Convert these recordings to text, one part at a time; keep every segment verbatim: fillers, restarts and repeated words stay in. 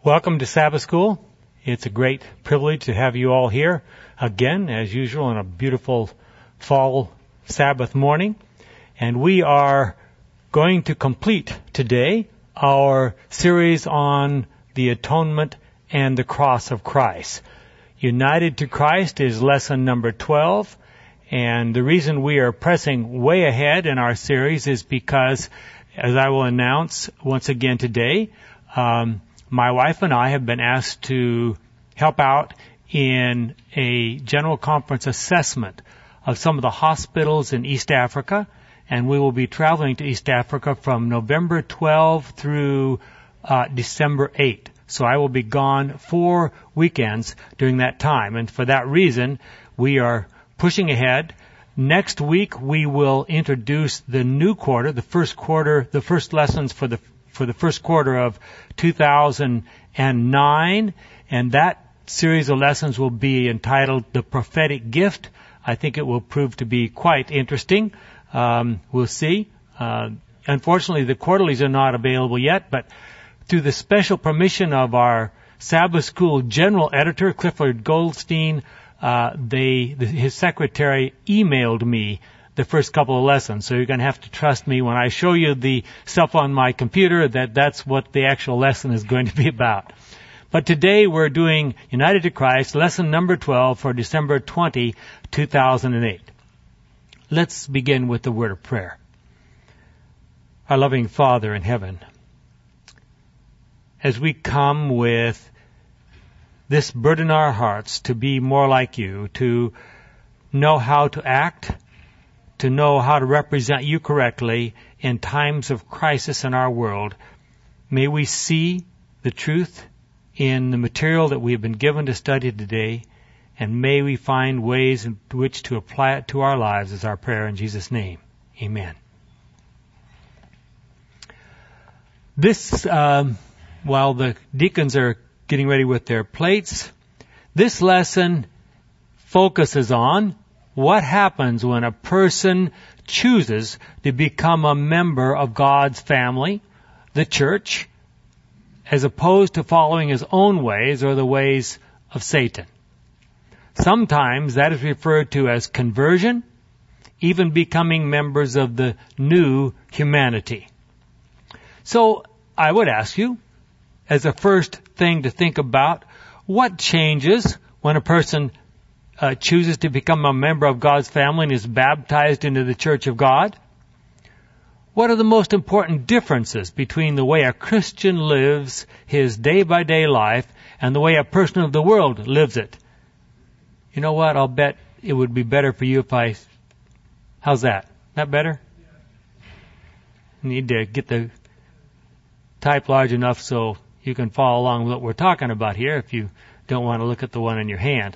Welcome to Sabbath School. It's a great privilege to have you all here again, as usual, on a beautiful fall Sabbath morning. And we are going to complete today our series on the atonement and the cross of Christ. United to Christ is lesson number twelve. And the reason we are pressing way ahead in our series is because, as I will announce once again today, um, my wife and I have been asked to help out in a general conference assessment of some of the hospitals in East Africa, and we will be traveling to East Africa from November twelfth through uh, December eighth. So I will be gone four weekends during that time, and for that reason, we are pushing ahead. Next week, we will introduce the new quarter, the first quarter, the first lessons for the for the first quarter of two thousand nine, and that series of lessons will be entitled The Prophetic Gift. I think it will prove to be quite interesting. Um, we'll see. Uh, unfortunately, the quarterlies are not available yet, but through the special permission of our Sabbath School General Editor, Clifford Goldstein, uh, they, the, his secretary emailed me the first couple of lessons. So you're going to have to trust me when I show you the stuff on my computer that that's what the actual lesson is going to be about. But today we're doing United to Christ, lesson number twelve for December twentieth, two thousand eight. Let's begin with the word of prayer. Our loving Father in heaven, as we come with this burden in our hearts to be more like you, to know how to act, to know how to represent you correctly in times of crisis in our world, may we see the truth in the material that we have been given to study today, and may we find ways in which to apply it to our lives is our prayer in Jesus' name. Amen. This, um, while the deacons are getting ready with their plates, this lesson focuses on what happens when a person chooses to become a member of God's family, the church, as opposed to following his own ways or the ways of Satan. Sometimes that is referred to as conversion, even becoming members of the new humanity. So I would ask you, as a first thing to think about, what changes when a person Uh, chooses to become a member of God's family and is baptized into the Church of God? What are the most important differences between the way a Christian lives his day-by-day life and the way a person of the world lives it? You know what? I'll bet it would be better for you if I... How's that? That better? Need to get the type large enough so you can follow along with what we're talking about here if you don't want to look at the one in your hand.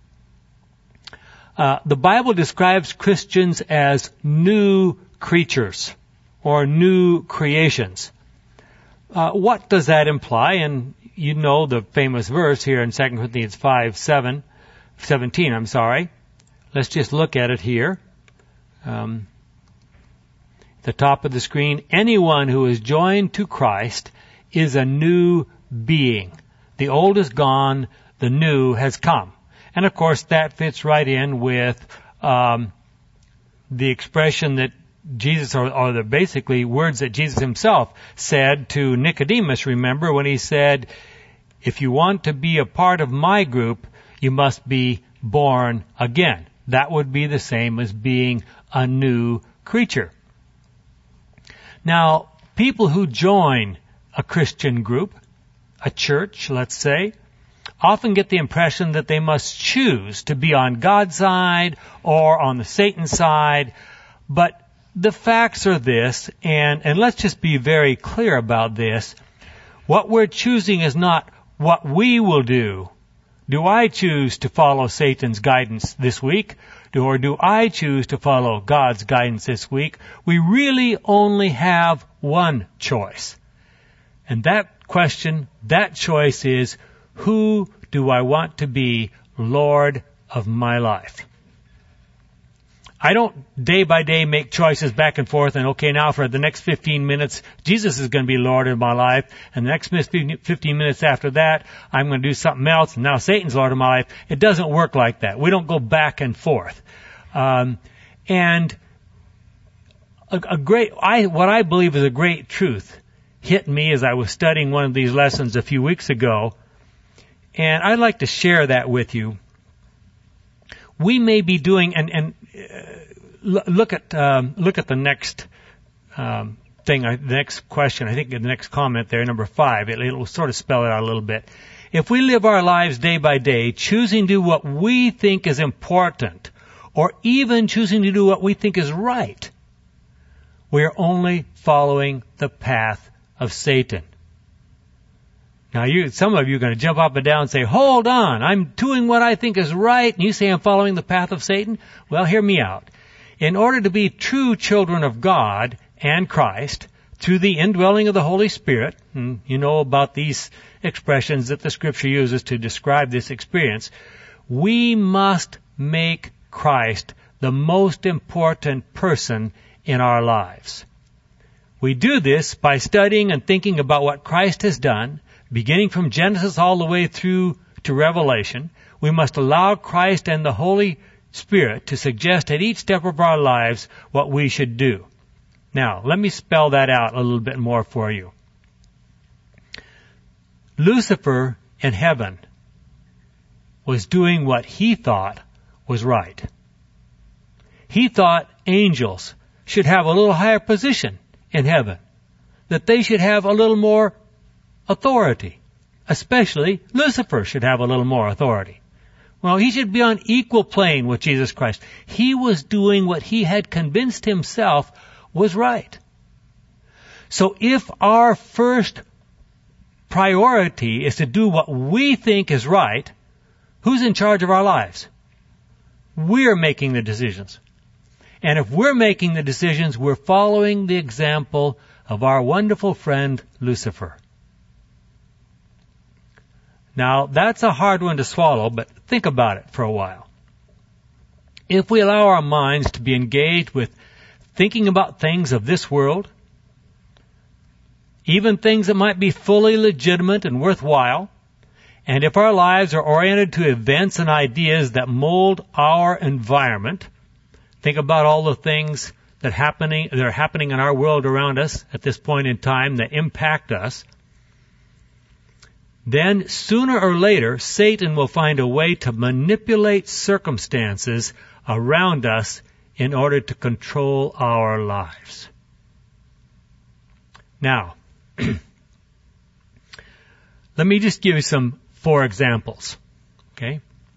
Uh, the Bible describes Christians as new creatures or new creations. Uh, what does that imply? And you know the famous verse here in Second Corinthians five, seven, seventeen, I'm sorry. Let's just look at it here. Um, at the top of the screen, anyone who is joined to Christ is a new being. The old is gone, the new has come. And of course, that fits right in with um, the expression that Jesus, or, or the basically words that Jesus himself said to Nicodemus, remember, when he said, if you want to be a part of my group, you must be born again. That would be the same as being a new creature. Now, people who join a Christian group, a church, let's say, often get the impression that they must choose to be on God's side or on the Satan side. But the facts are this, and, and let's just be very clear about this. What we're choosing is not what we will do. Do I choose to follow Satan's guidance this week? Or do I choose to follow God's guidance this week? We really only have one choice. And that question, that choice is, who do I want to be Lord of my life? I don't day by day make choices back and forth and, okay, now for the next fifteen minutes, Jesus is going to be Lord of my life. And the next fifteen minutes after that, I'm going to do something else. And now Satan's Lord of my life. It doesn't work like that. We don't go back and forth. Um, and a, a great, I, what I believe is a great truth hit me as I was studying one of these lessons a few weeks ago. And I'd like to share that with you. We may be doing, and, and uh, look at um, look at the next um, thing, uh, the next question. I think the next comment there, number five. It, it will sort of spell it out a little bit. If we live our lives day by day, choosing to do what we think is important, or even choosing to do what we think is right, we are only following the path of Satan. Now, you, some of you are going to jump up and down and say, hold on, I'm doing what I think is right, and you say I'm following the path of Satan? Well, hear me out. In order to be true children of God and Christ, through the indwelling of the Holy Spirit, and you know about these expressions that the Scripture uses to describe this experience, we must make Christ the most important person in our lives. We do this by studying and thinking about what Christ has done, beginning from Genesis all the way through to Revelation. We must allow Christ and the Holy Spirit to suggest at each step of our lives what we should do. Now, let me spell that out a little bit more for you. Lucifer in heaven was doing what he thought was right. He thought angels should have a little higher position in heaven, that they should have a little more authority. Especially Lucifer should have a little more authority. Well, he should be on equal plane with Jesus Christ. He was doing what he had convinced himself was right. So if our first priority is to do what we think is right, who's in charge of our lives? We're making the decisions. And if we're making the decisions, we're following the example of our wonderful friend Lucifer. Now, that's a hard one to swallow, but think about it for a while. If we allow our minds to be engaged with thinking about things of this world, even things that might be fully legitimate and worthwhile, and if our lives are oriented to events and ideas that mold our environment, think about all the things that happening that are happening in our world around us at this point in time that impact us, then sooner or later, Satan will find a way to manipulate circumstances around us in order to control our lives. Now, let me just give you some four examples. Okay?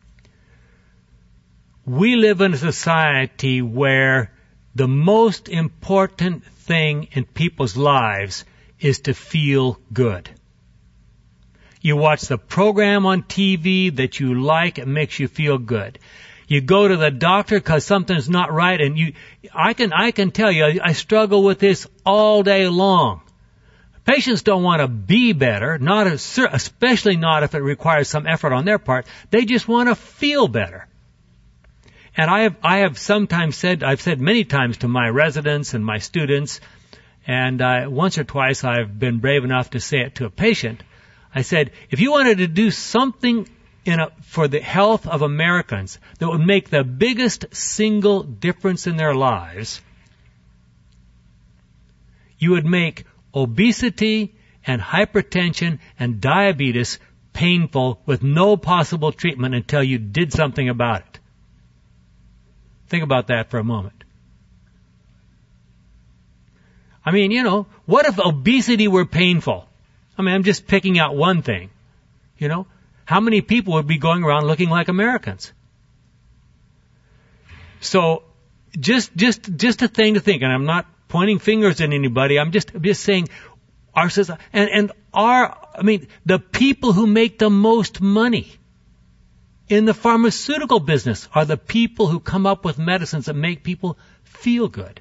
We live in a society where the most important thing in people's lives is to feel good. You watch the program on T V that you like, it makes you feel good. You go to the doctor because something's not right, and you, I can, I can tell you, I, I struggle with this all day long. Patients don't want to be better, not as, especially not if it requires some effort on their part. They just want to feel better. And I have, I have sometimes said, I've said many times to my residents and my students, and uh, once or twice I've been brave enough to say it to a patient. I said, if you wanted to do something in a, for the health of Americans that would make the biggest single difference in their lives, you would make obesity and hypertension and diabetes painful with no possible treatment until you did something about it. Think about that for a moment. I mean, you know, what if obesity were painful? I mean, I'm just picking out one thing. You know, how many people would be going around looking like Americans? So, just, just, just a thing to think, and I'm not pointing fingers at anybody. I'm just, just saying, our society, and, and our, I mean, the people who make the most money in the pharmaceutical business are the people who come up with medicines that make people feel good.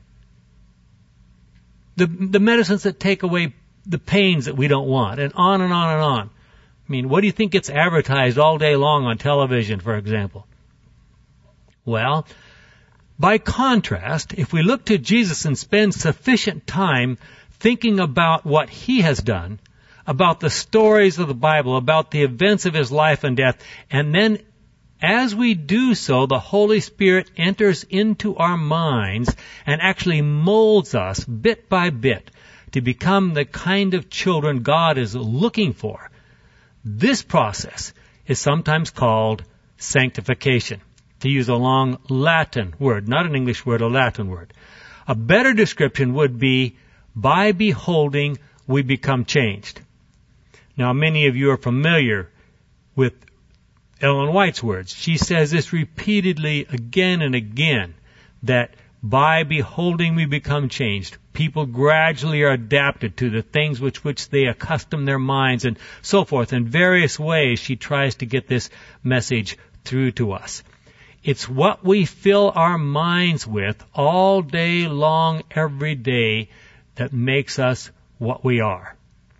The, the medicines that take away the pains that we don't want, and on and on and on. I mean, what do you think gets advertised all day long on television, for example? Well, By contrast, if we look to Jesus and spend sufficient time thinking about what he has done, about the stories of the Bible, about the events of his life and death, and then as we do so, the Holy Spirit enters into our minds and actually molds us bit by bit to become the kind of children God is looking for. This process is sometimes called sanctification, to use a long Latin word, not an English word, a Latin word. A better description would be, by beholding, we become changed. Now, many of you are familiar with Ellen White's words. She says this repeatedly again and again, that by beholding we become changed. People gradually are adapted to the things with which they accustom their minds and so forth. In various ways, she tries to get this message through to us. It's what we fill our minds with all day long, every day, that makes us what we are.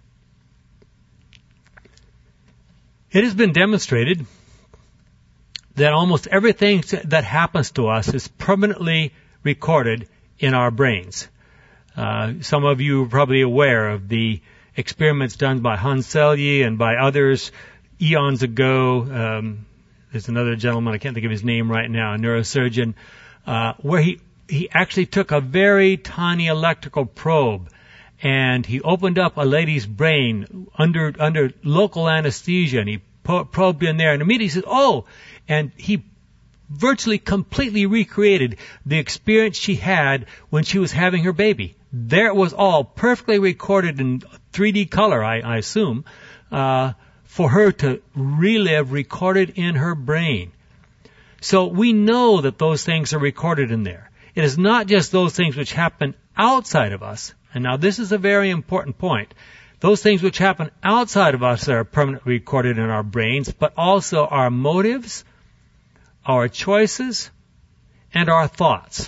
It has been demonstrated that almost everything that happens to us is permanently recorded in our brains. Uh, some of you are probably aware of the experiments done by Hans Selye and by others eons ago. Um, there's another gentleman, I can't think of his name right now, a neurosurgeon, uh, where he, he actually took a very tiny electrical probe and he opened up a lady's brain under under local anesthesia, and he po- probed in there, and immediately he said, oh, and he virtually completely recreated the experience she had when she was having her baby. There it was, all perfectly recorded in three D color, I, I assume, uh, for her to relive, recorded in her brain. So we know that those things are recorded in there. It is not just those things which happen outside of us. And now this is a very important point. Those things which happen outside of us are permanently recorded in our brains, but also our motives, our choices, and our thoughts.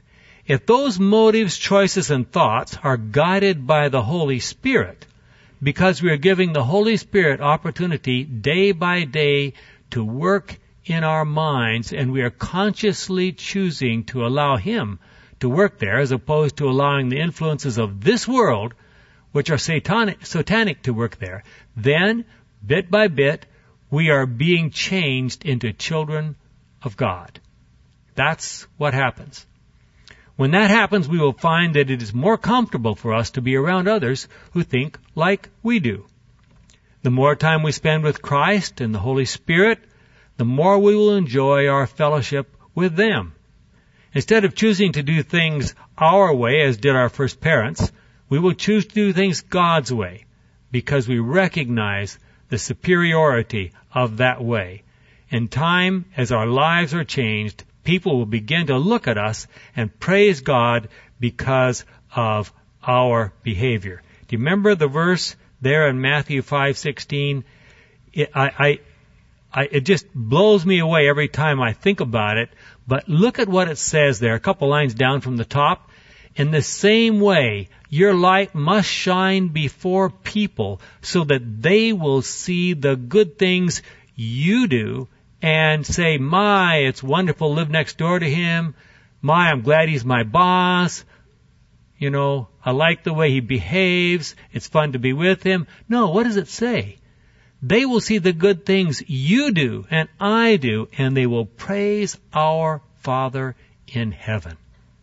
If those motives, choices, and thoughts are guided by the Holy Spirit, because we are giving the Holy Spirit opportunity day by day to work in our minds, and we are consciously choosing to allow Him to work there, as opposed to allowing the influences of this world, which are satanic, satanic to work there, then, bit by bit, we are being changed into children of God. That's what happens. When that happens, we will find that it is more comfortable for us to be around others who think like we do. The more time we spend with Christ and the Holy Spirit, the more we will enjoy our fellowship with them. Instead of choosing to do things our way, as did our first parents, we will choose to do things God's way, because we recognize the superiority of that way. In time, as our lives are changed, people will begin to look at us and praise God because of our behavior. Do you remember the verse there in Matthew five sixteen? It, I, I, I, it just blows me away every time I think about it. But look at what it says there, a couple lines down from the top. In the same way, your light must shine before people so that they will see the good things you do and say, my, it's wonderful to live next door to him. My, I'm glad he's my boss. You know, I like the way he behaves. It's fun to be with him. No, what does it say? They will see the good things you do and I do, and they will praise our Father in heaven.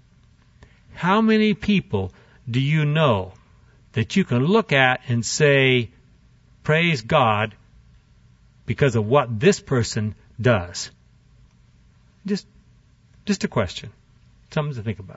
How many people do you know that you can look at and say, praise God because of what this person does? Just, just a question. Something to think about.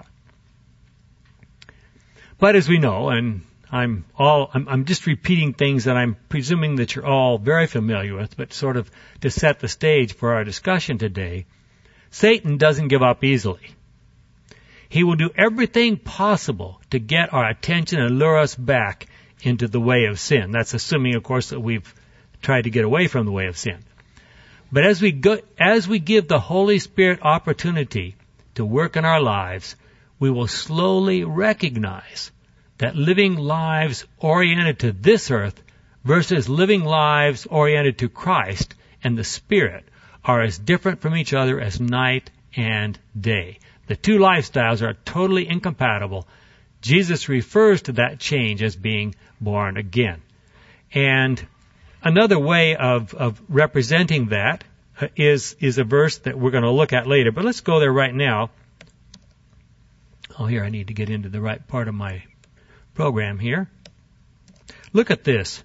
But as we know, and I'm all, I'm, I'm just repeating things that I'm presuming that you're all very familiar with, but sort of to set the stage for our discussion today, Satan doesn't give up easily. He will do everything possible to get our attention and lure us back into the way of sin. That's assuming, of course, that we've tried to get away from the way of sin. But as we go, as we give the Holy Spirit opportunity to work in our lives, we will slowly recognize that living lives oriented to this earth versus living lives oriented to Christ and the Spirit are as different from each other as night and day. The two lifestyles are totally incompatible. Jesus refers to that change as being born again. And another way of, of representing that is, is a verse that we're going to look at later. But let's go there right now. Oh, here, I need to get into the right part of my program here. Look at this.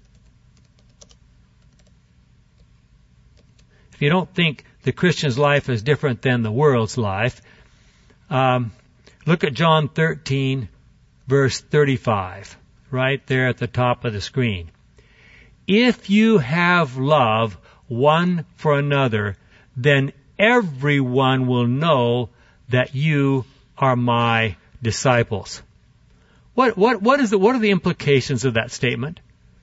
If you don't think the Christian's life is different than the world's life, um, look at John thirteen, verse thirty-five, right there at the top of the screen. If you have love one for another, then everyone will know that you are my disciples. What what what is the what are the implications of that statement?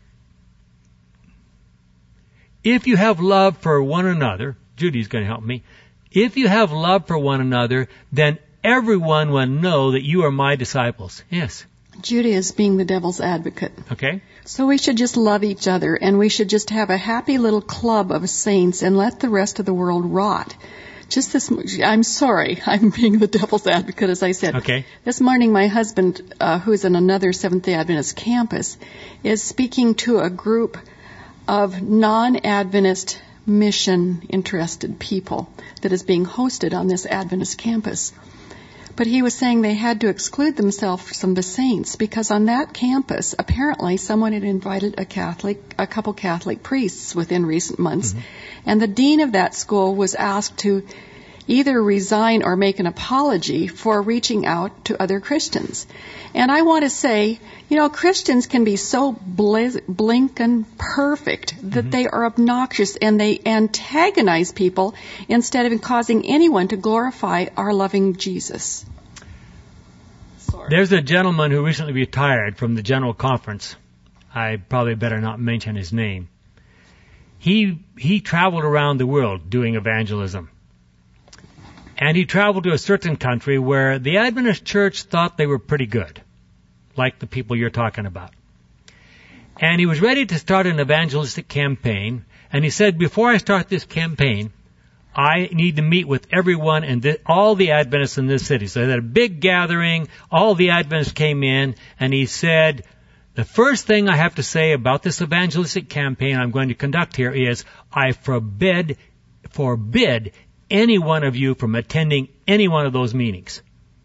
If you have love for one another, Judy's going to help me. If you have love for one another, then everyone will know that you are my disciples. Yes. Judy is being the devil's advocate. Okay. So we should just love each other, and we should just have a happy little club of saints and let the rest of the world rot. Just this, I'm sorry, I'm being the devil's advocate, as I said. Okay. This morning, my husband, uh, who is in another Seventh-day Adventist campus, is speaking to a group of non-Adventist mission-interested people that is being hosted on this Adventist campus. But he was saying they had to exclude themselves from the saints because on that campus, apparently someone had invited a Catholic, a couple Catholic priests within recent months, mm-hmm. and the dean of that school was asked to either resign or make an apology for reaching out to other Christians. And I want to say, you know, Christians can be so bl- blinkin' perfect that mm-hmm. they are obnoxious and they antagonize people instead of causing anyone to glorify our loving Jesus. Sorry. There's a gentleman who recently retired from the General Conference. I probably better not mention his name. He he traveled around the world doing evangelism. And he traveled to a certain country where the Adventist church thought they were pretty good, like the people you're talking about. And he was ready to start an evangelistic campaign, and he said, before I start this campaign, I need to meet with everyone and th- all the Adventists in this city. So they had a big gathering, all the Adventists came in, and he said, the first thing I have to say about this evangelistic campaign I'm going to conduct here is, I forbid, forbid any one of you from attending any one of those meetings.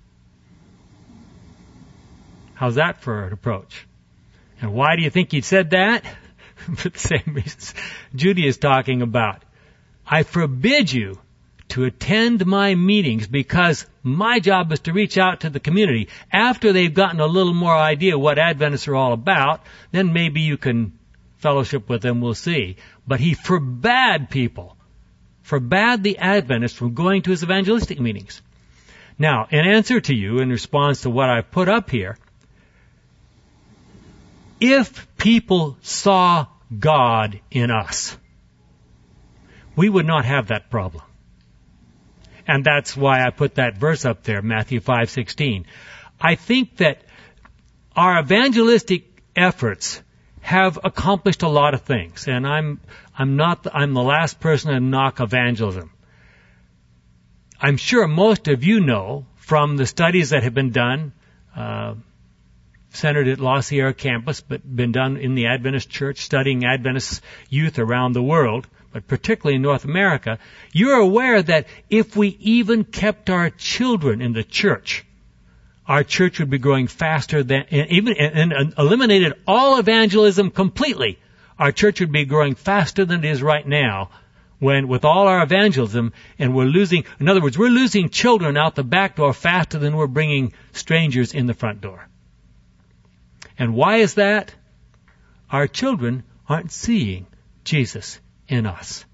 How's that for an approach? And why do you think he said that? For the same reasons Judy is talking about. I forbid you to attend my meetings because my job is to reach out to the community. After they've gotten a little more idea what Adventists are all about, then maybe you can fellowship with them, we'll see. But he forbade people forbade the Adventists from going to his evangelistic meetings. Now, in answer to you, in response to what I've put up here, if people saw God in us, we would not have that problem. And that's why I put that verse up there, Matthew five sixteen. I think that our evangelistic efforts have accomplished a lot of things, and I'm I'm not the, I'm the last person to knock evangelism. I'm sure most of you know from the studies that have been done, uh, centered at La Sierra campus, but been done in the Adventist Church, studying Adventist youth around the world, but particularly in North America. You're aware that if we even kept our children in the church, our church would be growing faster than, and even and, and eliminated all evangelism completely. Our church would be growing faster than it is right now, when with all our evangelism, and we're losing, in other words, we're losing children out the back door faster than we're bringing strangers in the front door. And why is that? Our children aren't seeing Jesus in us.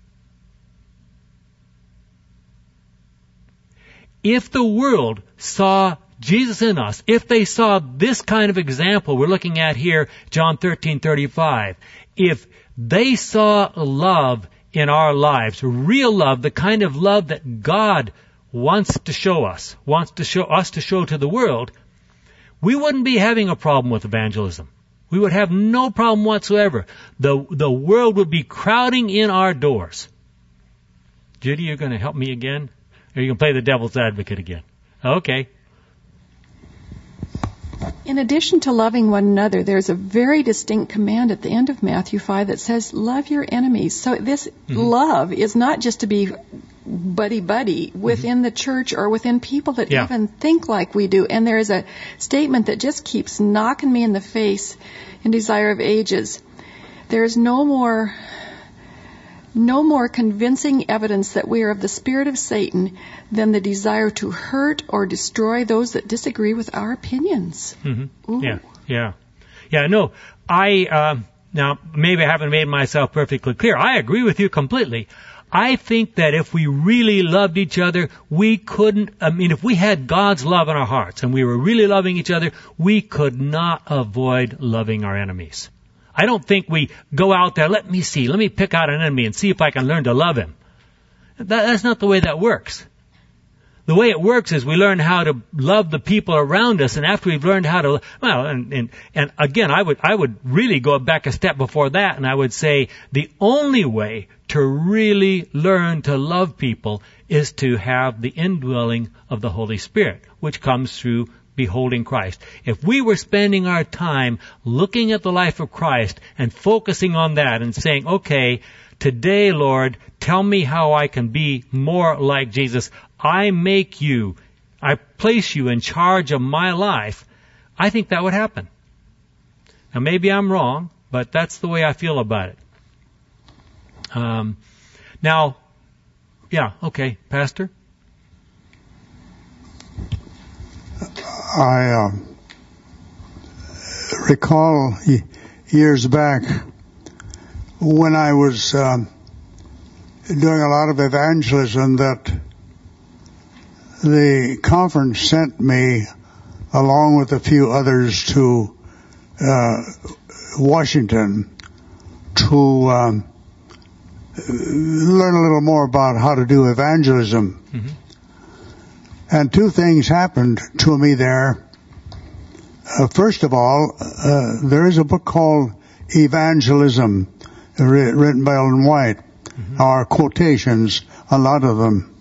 If the world saw Jesus in us, if they saw this kind of example we're looking at here, John thirteen thirty-five, if they saw love in our lives, real love, the kind of love that God wants to show us, wants to show us to show to the world, we wouldn't be having a problem with evangelism. We would have no problem whatsoever. The, the world would be crowding in our doors. Judy, you're going to help me again? Or are you going to play the devil's advocate again? Okay. In addition to loving one another, there's a very distinct command at the end of Matthew five that says, love your enemies. So this mm-hmm. love is not just to be buddy-buddy within mm-hmm. the church or within people that yeah. even think like we do. And there is a statement that just keeps knocking me in the face in Desire of Ages. There is no more... No more convincing evidence that we are of the spirit of Satan than the desire to hurt or destroy those that disagree with our opinions. Mm-hmm. Yeah, yeah, yeah. No, I uh, now maybe I haven't made myself perfectly clear. I agree with you completely. I think that if we really loved each other, we couldn't. I mean, if we had God's love in our hearts and we were really loving each other, we could not avoid loving our enemies. I don't think we go out there, let me see, let me pick out an enemy and see if I can learn to love him. That, that's not the way that works. The way it works is we learn how to love the people around us, and after we've learned how to, well, and, and, and again, I would, I would really go back a step before that, and I would say the only way to really learn to love people is to have the indwelling of the Holy Spirit, which comes through beholding Christ. If we were spending our time looking at the life of Christ and focusing on that and saying, okay, today, Lord, tell me how I can be more like Jesus. I make you, I place you in charge of my life. I think that would happen. Now, maybe I'm wrong, but that's the way I feel about it. Um, now, yeah, okay, Pastor? I uh, recall years back when I was um, doing a lot of evangelism that the conference sent me along with a few others to uh, Washington to um, learn a little more about how to do evangelism. Mm-hmm. And two things happened to me there. Uh, first of all, uh, there is a book called Evangelism, ri- written by Ellen White. Mm-hmm. Are quotations, a lot of them.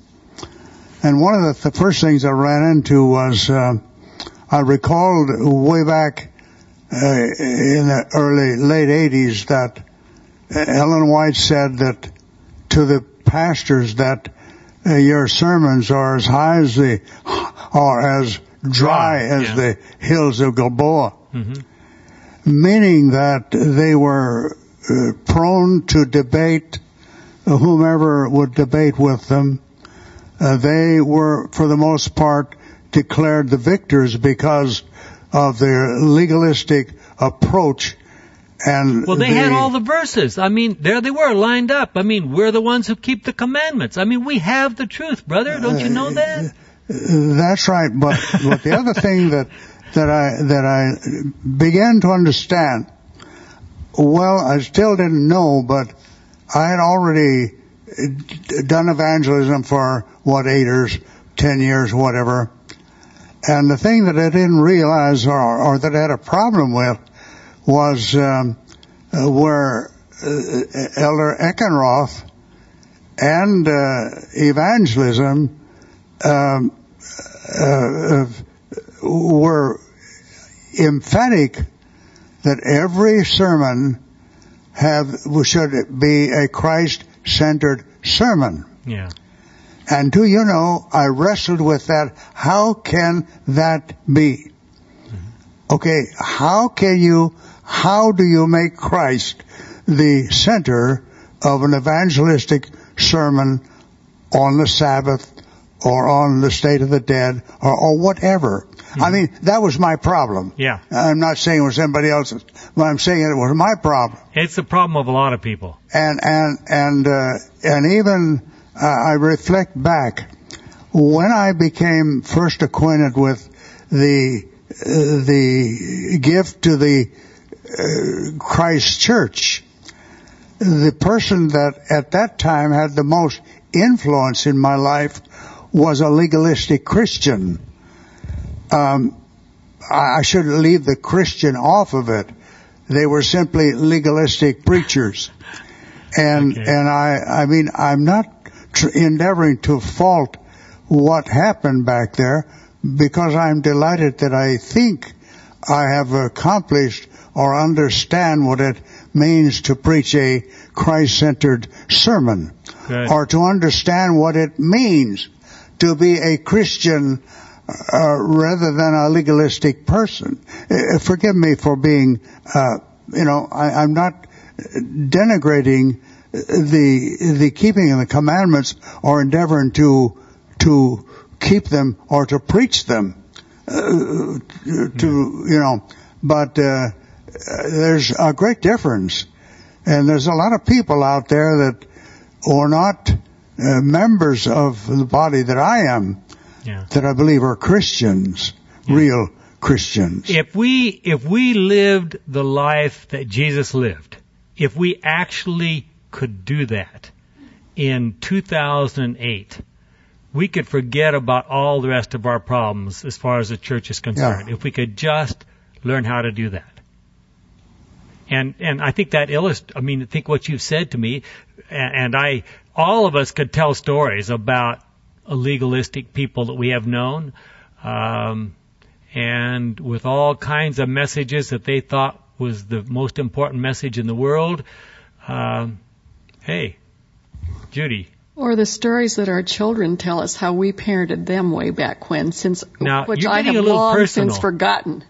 And one of the, the first things I ran into was, uh, I recalled way back uh, in the early, late eighties that Ellen White said that to the pastors that Uh, your sermons are as high as the, or as dry as yeah. the hills of Gilboa. Mm-hmm. Meaning that they were uh, prone to debate whomever would debate with them. Uh, they were, for the most part, declared the victors because of their legalistic approach. And well, they the, had all the verses. I mean, there they were, lined up. I mean, we're the ones who keep the commandments. I mean, we have the truth, brother. Don't you know that? Uh, that's right. But, but the other thing that, that I, that I began to understand, well, I still didn't know, but I had already done evangelism for, what, eight or ten years, whatever. And the thing that I didn't realize or, or that I had a problem with was um, uh, where uh, Elder Eckenroth and uh, evangelism um, uh, were emphatic that every sermon have should be a Christ-centered sermon. Yeah. And do you know, I wrestled with that. How can that be? Mm-hmm. Okay, how can you... How do you make Christ the center of an evangelistic sermon on the Sabbath or on the state of the dead or, or whatever? Mm-hmm. I mean, that was my problem. Yeah. I'm not saying it was anybody else's, but I'm saying it was my problem. It's the problem of a lot of people. And, and, and, uh, and even, uh, I reflect back when I became first acquainted with the, uh, the gift to the Uh, Christ Church, the person that at that time had the most influence in my life was a legalistic Christian. Um, I, I should leave the Christian off of it. They were simply legalistic preachers. And, okay. and I, I mean, I'm not tr- endeavoring to fault what happened back there, because I'm delighted that I think I have accomplished or understand what it means to preach a Christ-centered sermon. Good. Or to understand what it means to be a Christian uh, rather than a legalistic person. Uh, forgive me for being, uh, you know, I, I'm not denigrating the the keeping of the commandments or endeavoring to to keep them or to preach them. Uh, to you know, but uh, there's a great difference, and there's a lot of people out there that are not uh, members of the body that I am, yeah. that I believe are Christians, yeah. real Christians. If we if we lived the life that Jesus lived, if we actually could do that in two thousand eight. We could forget about all the rest of our problems as far as the church is concerned. Yeah. If we could just learn how to do that. And and I think that illustrates, I mean, I think what you've said to me, and, and I, all of us could tell stories about legalistic people that we have known, um, and with all kinds of messages that they thought was the most important message in the world. Um, hey, Judy. Or the stories that our children tell us how we parented them way back when, since now, which you're I have a little long personal. since forgotten.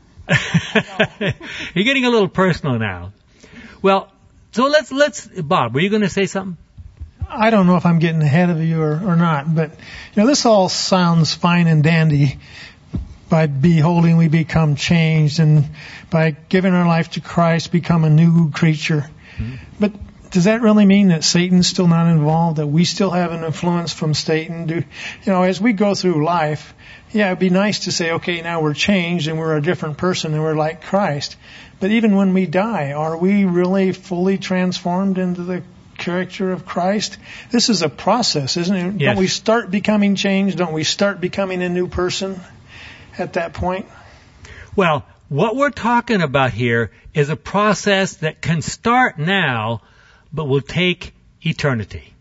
You're getting a little personal now. Well, so let's let's Bob, were you going to say something? I don't know if I'm getting ahead of you or, or not, but you know, this all sounds fine and dandy. By beholding, we become changed, and by giving our life to Christ, become a new creature. Mm-hmm. But does that really mean that Satan's still not involved, that we still have an influence from Satan? Do, you know, as we go through life, yeah, it'd be nice to say, okay, now we're changed and we're a different person and we're like Christ. But even when we die, are we really fully transformed into the character of Christ? This is a process, isn't it? Yes. Don't we start becoming changed? Don't we start becoming a new person at that point? Well, what we're talking about here is a process that can start now, but will take eternity.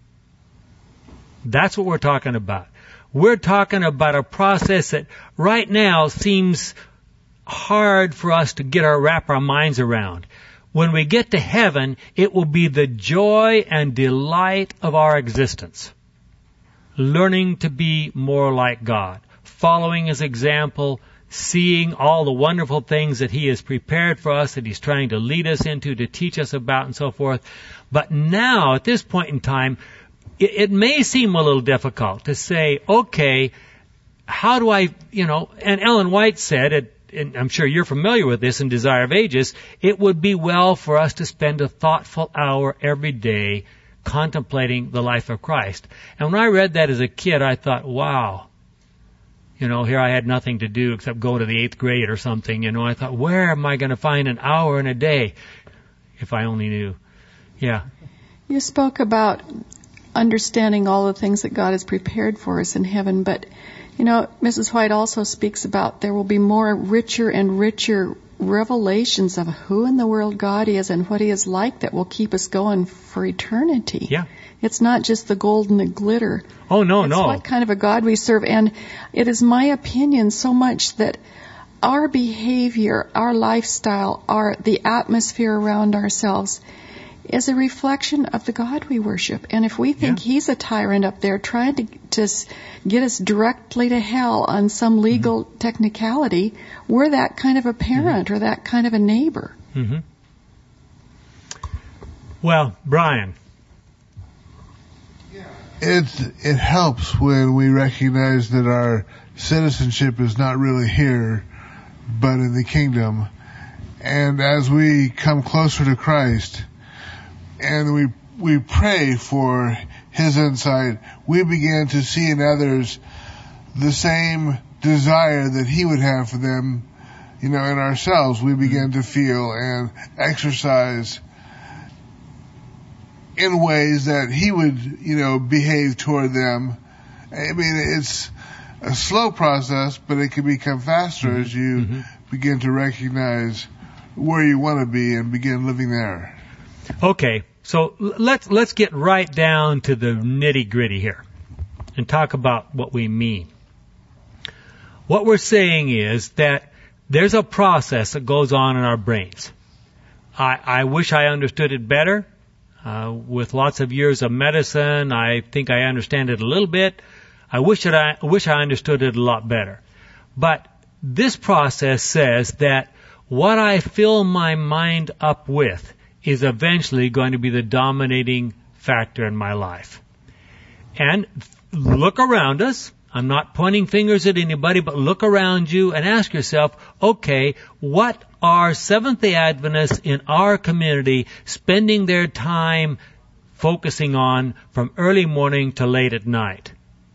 That's what we're talking about. We're talking about a process that right now seems hard for us to get our wrap our minds around. When we get to heaven, it will be the joy and delight of our existence. Learning to be more like God, following His example, seeing all the wonderful things that He has prepared for us, that He's trying to lead us into, to teach us about, and so forth. But now, at this point in time, it, it may seem a little difficult to say, okay, how do I, you know, and Ellen White said, it, and I'm sure you're familiar with this in Desire of Ages, it would be well for us to spend a thoughtful hour every day contemplating the life of Christ. And when I read that as a kid, I thought, wow. You know, here I had nothing to do except go to the eighth grade or something. You know, I thought, where am I going to find an hour in a day? If I only knew. Yeah. You spoke about understanding all the things that God has prepared for us in heaven, but, you know, Missus White also speaks about there will be more richer and richer revelations of who in the world God is and what He is like that will keep us going for eternity. Yeah. It's not just the gold and the glitter. Oh, no, it's no. what kind of a God we serve. And it is my opinion so much that our behavior, our lifestyle, our the atmosphere around ourselves is a reflection of the God we worship. And if we think yeah. He's a tyrant up there trying to just get us directly to hell on some legal mm-hmm. technicality, we're that kind of a parent mm-hmm. or that kind of a neighbor. Mm-hmm. Well, Brian. It, it helps when we recognize that our citizenship is not really here, but in the kingdom. And as we come closer to Christ, and we we pray for His insight, we begin to see in others the same desire that He would have for them, you know, in ourselves. We begin to feel and exercise in ways that He would, you know, behave toward them. I mean, it's a slow process, but it can become faster mm-hmm. as you mm-hmm. begin to recognize where you want to be and begin living there. Okay, so let's let's get right down to the nitty-gritty here and talk about what we mean. What we're saying is that there's a process that goes on in our brains. I, I wish I understood it better. Uh, with lots of years of medicine, I think I understand it a little bit. I wish that I, I wish I understood it a lot better. But this process says that what I fill my mind up with is eventually going to be the dominating factor in my life. And look around us. I'm not pointing fingers at anybody, but look around you and ask yourself, okay, what are Seventh-day Adventists in our community spending their time focusing on from early morning to late at night?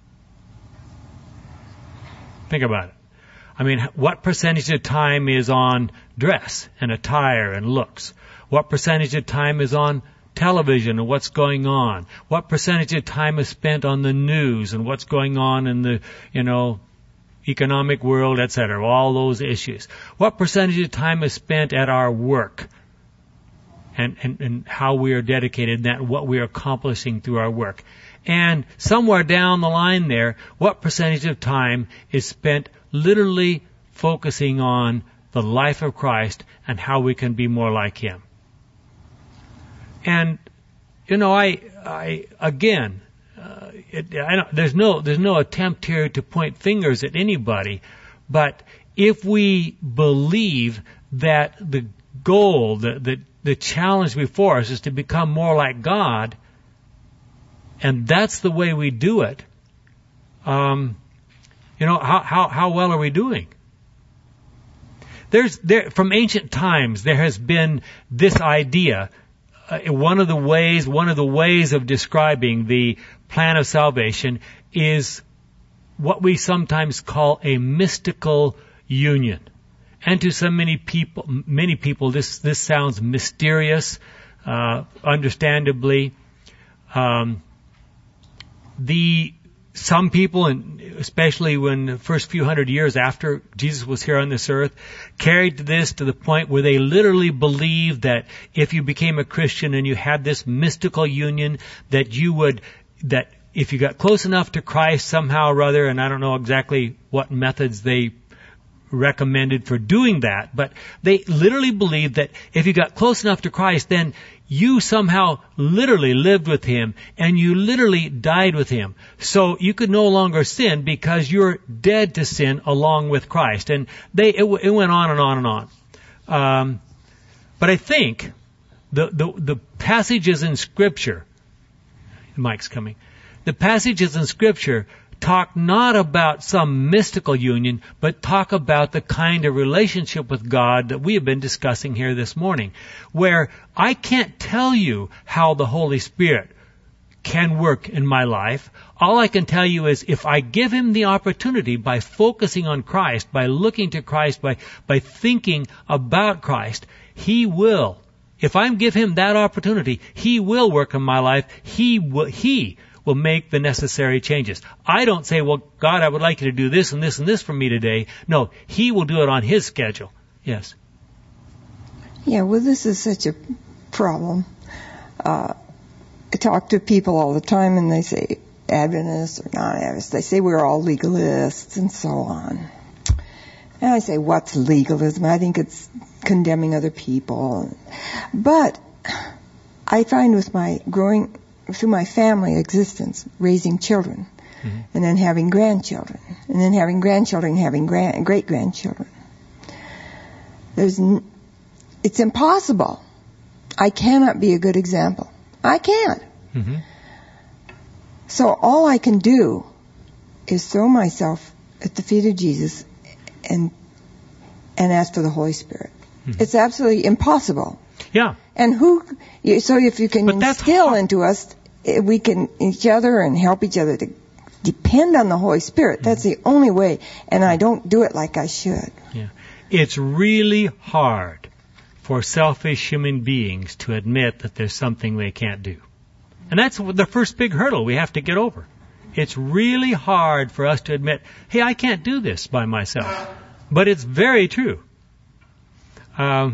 Think about it. I mean, what percentage of time is on dress and attire and looks? What percentage of time is on television and what's going on? What percentage of time is spent on the news and what's going on in the, you know, economic world, et cetera, all those issues? What percentage of time is spent at our work and, and, and how we are dedicated and what we are accomplishing through our work? And somewhere down the line there, what percentage of time is spent literally focusing on the life of Christ and how we can be more like Him? And, you know, I, I, again, uh, it, I don't, there's no, there's no attempt here to point fingers at anybody, but if we believe that the goal, the, the, the challenge before us is to become more like God, and that's the way we do it, um, you know, how, how, how well are we doing? There's, there, from ancient times, there has been this idea. Uh, one of the ways, one of the ways of describing the plan of salvation is what we sometimes call a mystical union. And to so many people, many people, this, this sounds mysterious, uh, understandably. Um, the, some people, and especially when the first few hundred years after Jesus was here on this earth, carried this to the point where they literally believed that if you became a Christian and you had this mystical union, that you would, that if you got close enough to Christ somehow or other, and I don't know exactly what methods they recommended for doing that, but they literally believed that if you got close enough to Christ, then you somehow literally lived with Him and you literally died with Him. So you could no longer sin because you're dead to sin along with Christ. And they, it, it went on and on and on. Um, but I think the, the, the passages in Scripture, Mike's coming, the passages in Scripture talk not about some mystical union, but talk about the kind of relationship with God that we have been discussing here this morning, where I can't tell you how the Holy Spirit can work in my life. All I can tell you is if I give Him the opportunity by focusing on Christ, by looking to Christ, by, by thinking about Christ, He will. If I give Him that opportunity, He will work in my life. He will, He will make the necessary changes. I don't say, well, God, I would like you to do this and this and this for me today. No, He will do it on His schedule. Yes. Yeah, well, this is such a problem. Uh, I talk to people all the time and they say, Adventists or non-Adventists, they say we're all legalists and so on. And I say, what's legalism? I think it's condemning other people. But I find with my growing through my family existence, raising children, mm-hmm. and then having grandchildren, and then having grandchildren, having grand, great-grandchildren. There's, n- it's impossible. I cannot be a good example. I can't. Mm-hmm. So all I can do is throw myself at the feet of Jesus and and ask for the Holy Spirit. Mm-hmm. It's absolutely impossible. Yeah. And who? So if you can instill into us, we can each other and help each other to depend on the Holy Spirit. That's the only way, and I don't do it like I should. Yeah. It's really hard for selfish human beings to admit that there's something they can't do. And that's the first big hurdle we have to get over. It's really hard for us to admit, hey, I can't do this by myself. But it's very true. Um,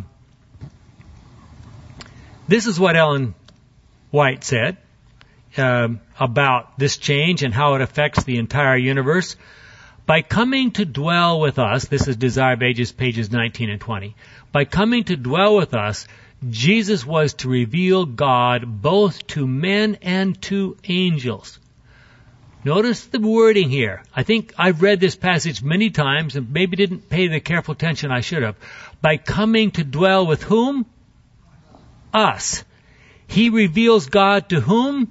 this is what Ellen White said um, about this change and how it affects the entire universe. By coming to dwell with us, this is Desire of Ages, pages nineteen and twenty. By coming to dwell with us, Jesus was to reveal God both to men and to angels. Notice the wording here. I think I've read this passage many times and maybe didn't pay the careful attention I should have. By coming to dwell with whom? Us. He reveals God to whom?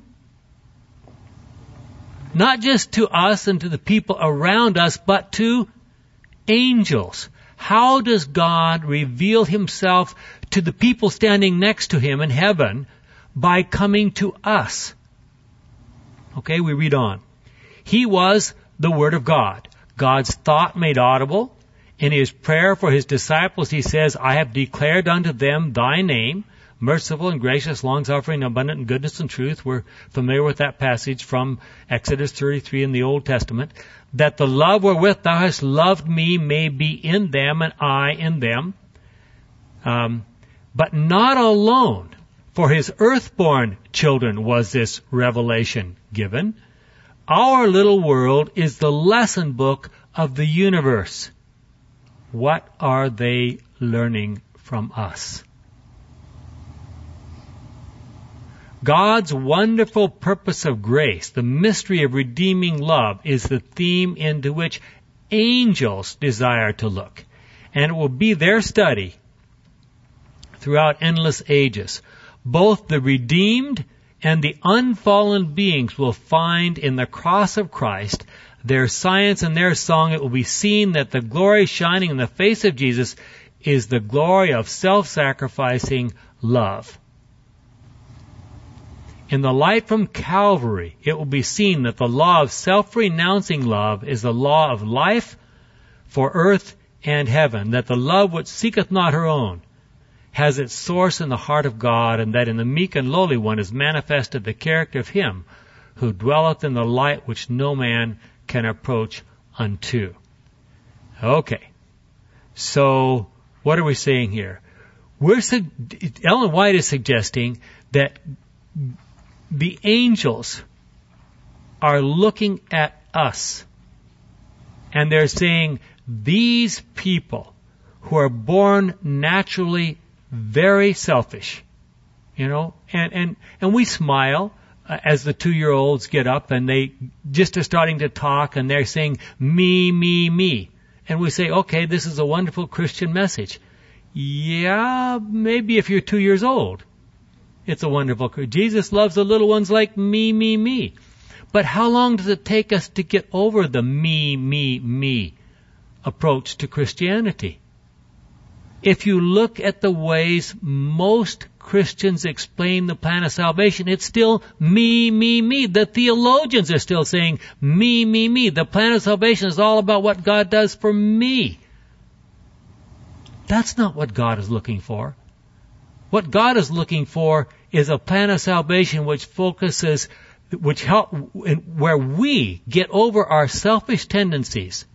Not just to us and to the people around us, but to angels. How does God reveal himself to the people standing next to him in heaven? By coming to us. Okay, we read on. He was the Word of God, God's thought made audible. In his prayer for his disciples, he says, I have declared unto them thy name, merciful and gracious, long-suffering, abundant in goodness and truth. We're familiar with that passage from Exodus thirty-three in the Old Testament. That the love wherewith thou hast loved me may be in them and I in them. Um, but not alone for his earthborn children was this revelation given. Our little world is the lesson book of the universe. What are they learning from us? God's wonderful purpose of grace, the mystery of redeeming love, is the theme into which angels desire to look. And it will be their study throughout endless ages. Both the redeemed and the unfallen beings will find in the cross of Christ their science and their song. It will be seen that the glory shining in the face of Jesus is the glory of self-sacrificing love. In the light from Calvary, it will be seen that the law of self-renouncing love is the law of life for earth and heaven, that the love which seeketh not her own has its source in the heart of God, and that in the meek and lowly one is manifested the character of him who dwelleth in the light which no man can approach unto. Okay, so what are we saying here? We're su- Ellen White is suggesting that the angels are looking at us, and they're saying, these people who are born naturally very selfish, you know, and, and, and we smile uh, as the two-year-olds get up and they just are starting to talk and they're saying, me, me, me. And we say, okay, this is a wonderful Christian message. Yeah, maybe if you're two years old. It's a wonderful, Jesus loves the little ones like me, me, me. But how long does it take us to get over the me, me, me approach to Christianity? If you look at the ways most Christians explain the plan of salvation, it's still me, me, me. The theologians are still saying me, me, me. The plan of salvation is all about what God does for me. That's not what God is looking for. What God is looking for is a plan of salvation which focuses, which help, where we get over our selfish tendencies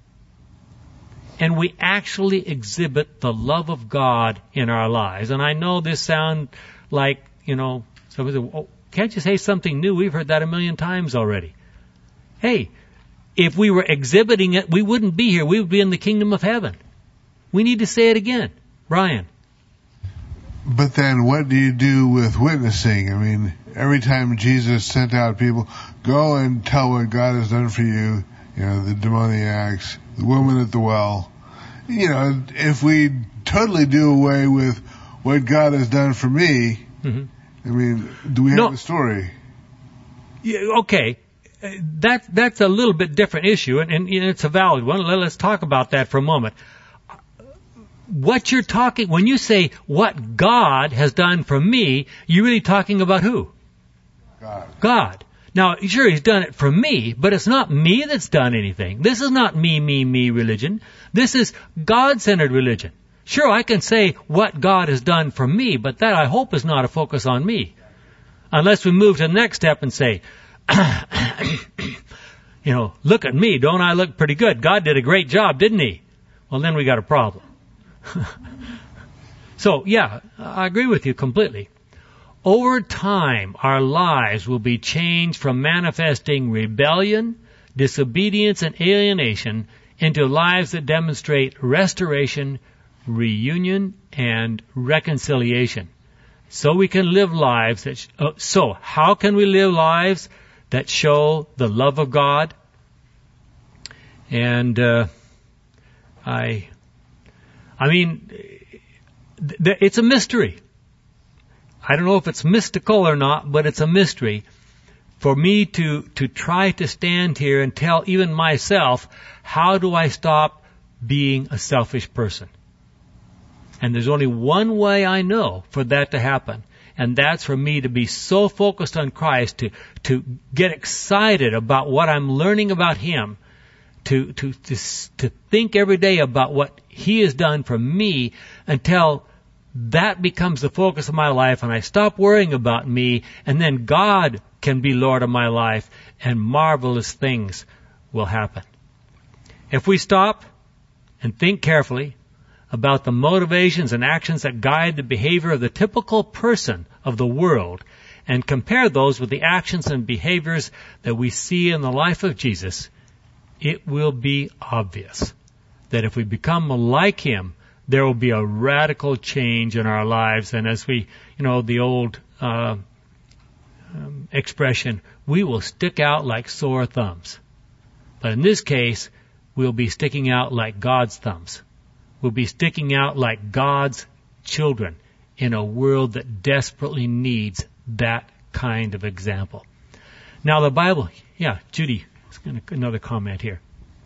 and we actually exhibit the love of God in our lives. And I know this sounds like, you know, somebody said, oh, can't you say something new? We've heard that a million times already. Hey, if we were exhibiting it, we wouldn't be here. We would be in the kingdom of heaven. We need to say it again. Brian. But then what do you do with witnessing? I mean, every time Jesus sent out people, go and tell what God has done for you, you know, the demoniacs, the woman at the well. You know, if we totally do away with what God has done for me, mm-hmm. I mean, do we have no. a story? Yeah, okay. That, that's a little bit different issue, and, and it's a valid one. Let's talk about that for a moment. What you're talking, when you say what God has done for me, you're really talking about who? God. God. Now, sure, he's done it for me, but it's not me that's done anything. This is not me, me, me religion. This is God-centered religion. Sure, I can say what God has done for me, but that I hope is not a focus on me. Unless we move to the next step and say, you know, look at me, don't I look pretty good? God did a great job, didn't he? Well, then we got a problem. So, yeah, I agree with you completely. Over time, our lives will be changed from manifesting rebellion, disobedience, and alienation into lives that demonstrate restoration, reunion, and reconciliation. So we can live lives that, sh- uh, so how can we live lives that show the love of God? And, uh, I, I mean, th- th- it's a mystery. I don't know if it's mystical or not, but it's a mystery for me to, to try to stand here and tell even myself, how do I stop being a selfish person? And there's only one way I know for that to happen, and that's for me to be so focused on Christ, to, to get excited about what I'm learning about Him, to, to, to, to think every day about what He has done for me until that becomes the focus of my life, and I stop worrying about me, and then God can be Lord of my life, and marvelous things will happen. If we stop and think carefully about the motivations and actions that guide the behavior of the typical person of the world, and compare those with the actions and behaviors that we see in the life of Jesus, it will be obvious that if we become like Him, there will be a radical change in our lives. And as we, you know, the old uh, um, expression, we will stick out like sore thumbs. But in this case, we'll be sticking out like God's thumbs. We'll be sticking out like God's children in a world that desperately needs that kind of example. Now the Bible, yeah, Judy, another comment here.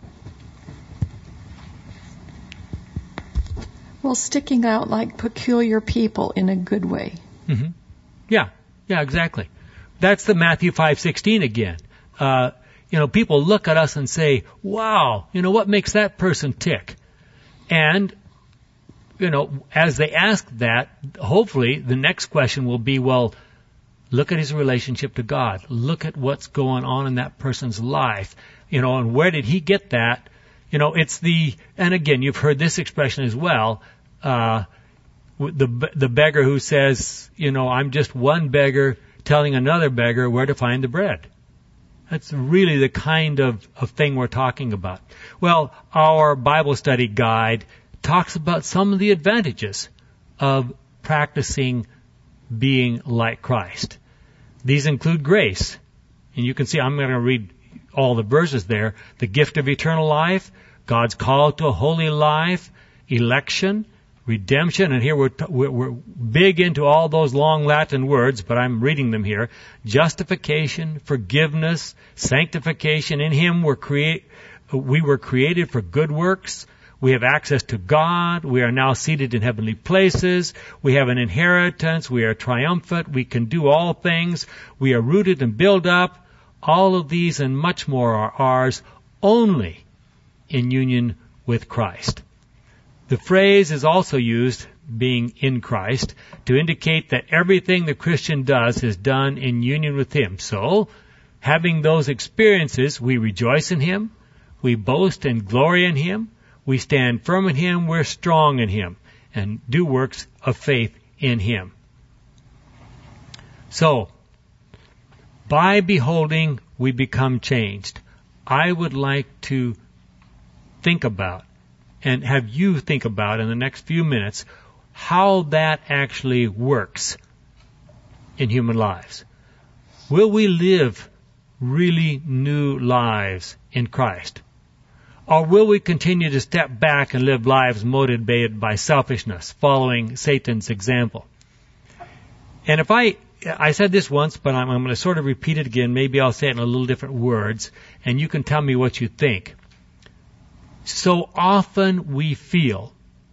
Well, sticking out like peculiar people in a good way. Mm-hmm. Yeah, yeah, exactly. That's the Matthew five sixteen again. Uh, you know, people look at us and say, wow, you know, what makes that person tick? And, you know, as they ask that, hopefully the next question will be, well, look at his relationship to God. Look at what's going on in that person's life. You know, and where did he get that? You know, it's the, and again, you've heard this expression as well, uh, the, the beggar who says, you know, I'm just one beggar telling another beggar where to find the bread. That's really the kind of, of thing we're talking about. Well, our Bible study guide talks about some of the advantages of practicing being like Christ. These include grace. And you can see, I'm going to read all the verses there. The gift of eternal life, God's call to a holy life, election, redemption, and here we're, t- we're big into all those long Latin words, but I'm reading them here. Justification, forgiveness, sanctification. In Him we're create, we were created for good works. We have access to God. We are now seated in heavenly places. We have an inheritance. We are triumphant. We can do all things. We are rooted and built up. All of these and much more are ours only in union with Christ. The phrase is also used, being in Christ, to indicate that everything the Christian does is done in union with Him. So, having those experiences, we rejoice in Him, we boast and glory in Him, we stand firm in Him, we're strong in Him, and do works of faith in Him. So, by beholding, we become changed. I would like to think about, and have you think about in the next few minutes, how that actually works in human lives. Will we live really new lives in Christ? Or will we continue to step back and live lives motivated by selfishness, following Satan's example? And if I, I said this once, but I'm, I'm going to sort of repeat it again. Maybe I'll say it in a little different words, and you can tell me what you think. So often we feel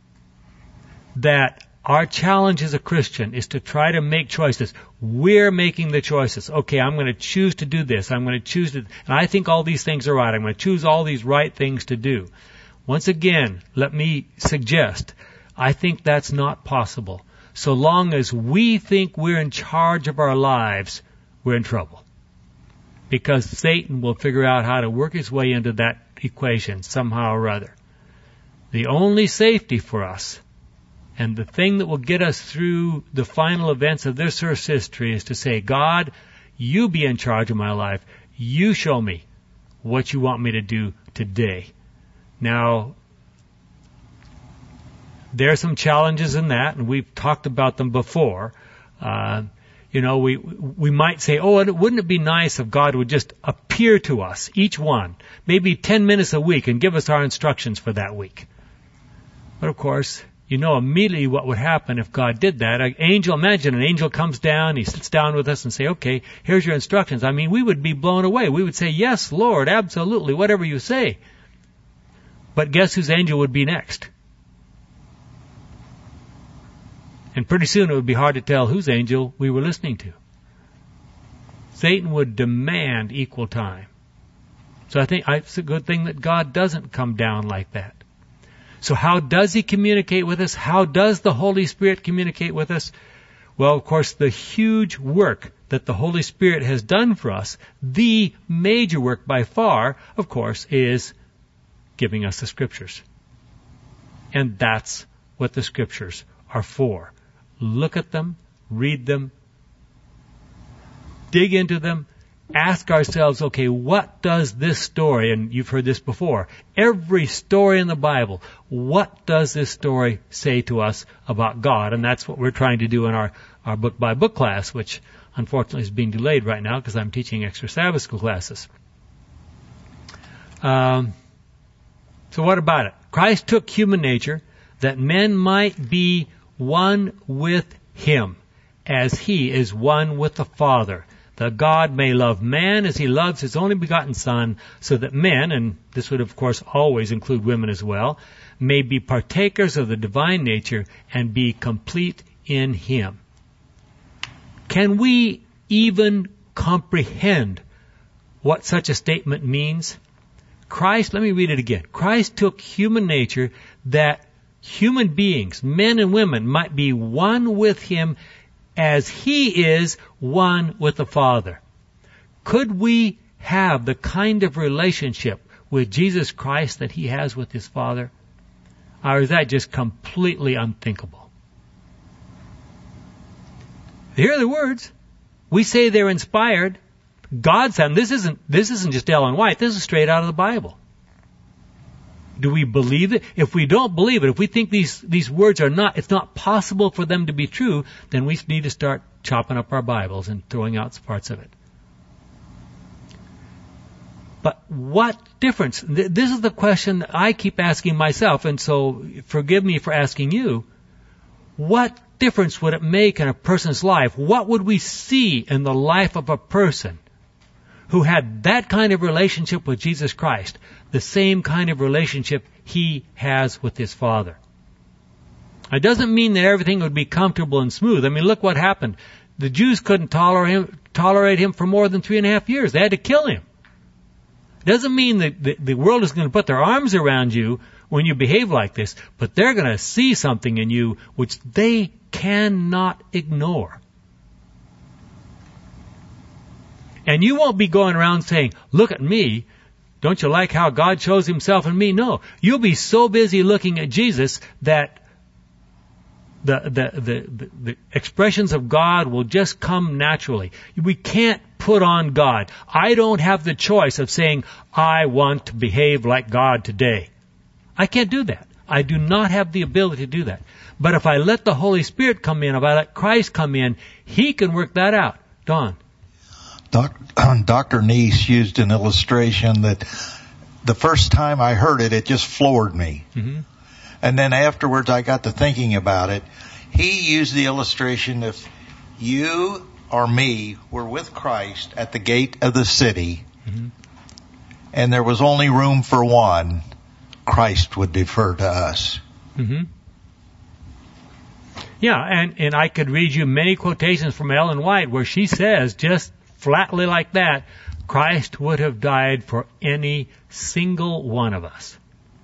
that our challenge as a Christian is to try to make choices. We're making the choices. Okay, I'm going to choose to do this. I'm going to choose to, and I think all these things are right. I'm going to choose all these right things to do. Once again, let me suggest, I think that's not possible. So long as we think we're in charge of our lives, we're in trouble. Because Satan will figure out how to work his way into that equation somehow or other. The only safety for us, and the thing that will get us through the final events of this earth's history, is to say, God, you be in charge of my life. You show me what you want me to do today. Now, there are some challenges in that, and we've talked about them before. Uh, you know, we we might say, oh, wouldn't it be nice if God would just appear to us, each one, maybe ten minutes a week, and give us our instructions for that week? But of course, you know immediately what would happen if God did that. An angel, imagine an angel comes down, he sits down with us and say, okay, here's your instructions. I mean, we would be blown away. We would say, yes, Lord, absolutely, whatever you say. But guess whose angel would be next? And pretty soon it would be hard to tell whose angel we were listening to. Satan would demand equal time. So I think it's a good thing that God doesn't come down like that. So how does he communicate with us? How does the Holy Spirit communicate with us? Well, of course, the huge work that the Holy Spirit has done for us, the major work by far, of course, is giving us the Scriptures. And that's what the Scriptures are for. Look at them, read them, dig into them, ask ourselves, okay, what does this story, and you've heard this before, every story in the Bible, what does this story say to us about God? And that's what we're trying to do in our, our book-by-book class, which unfortunately is being delayed right now because I'm teaching extra Sabbath school classes. Um, so what about it? Christ took human nature that men might be one with him, as he is one with the Father. That God may love man as he loves his only begotten Son, so that men, and this would of course always include women as well, may be partakers of the divine nature and be complete in him. Can we even comprehend what such a statement means? Christ, let me read it again. Christ took human nature that human beings, men and women, might be one with him as he is one with the Father. Could we have the kind of relationship with Jesus Christ that he has with his Father? Or is that just completely unthinkable? Here are the words. We say they're inspired. God said, this isn't, this isn't just Ellen White, this is straight out of the Bible. Do we believe it? If we don't believe it, if we think these, these words are not, it's not possible for them to be true, then we need to start chopping up our Bibles and throwing out parts of it. But what difference? This is the question that I keep asking myself, and so forgive me for asking you. What difference would it make in a person's life? What would we see in the life of a person who had that kind of relationship with Jesus Christ, the same kind of relationship he has with his Father? It doesn't mean that everything would be comfortable and smooth. I mean, look what happened. The Jews couldn't tolerate him, tolerate him for more than three and a half years. They had to kill him. It doesn't mean that the, the world is going to put their arms around you when you behave like this, but they're going to see something in you which they cannot ignore. And you won't be going around saying, look at me. Don't you like how God shows himself in me? No. You'll be so busy looking at Jesus that the, the, the, the, the expressions of God will just come naturally. We can't put on God. I don't have the choice of saying, I want to behave like God today. I can't do that. I do not have the ability to do that. But if I let the Holy Spirit come in, if I let Christ come in, he can work that out. Don. Doctor Neese used an illustration that the first time I heard it, it just floored me. Mm-hmm. And then afterwards I got to thinking about it. He used the illustration, if you or me were with Christ at the gate of the city, mm-hmm. and there was only room for one, Christ would defer to us. Mm-hmm. Yeah, and, and I could read you many quotations from Ellen White where she says just flatly like that, Christ would have died for any single one of us.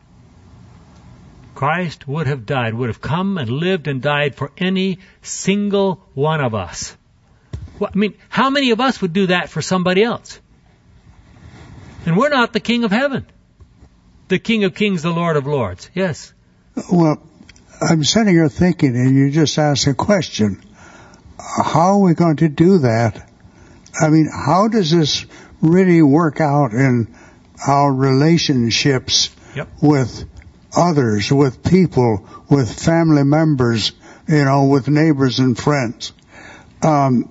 Christ would have died, would have come and lived and died for any single one of us. Well, I mean, how many of us would do that for somebody else? And we're not the King of Heaven. The King of Kings, the Lord of Lords. Yes? Well, I'm sitting here thinking, and you just asked a question. How are we going to do that? I mean, how does this really work out in our relationships yep. with others, with people, with family members, you know, with neighbors and friends. Um,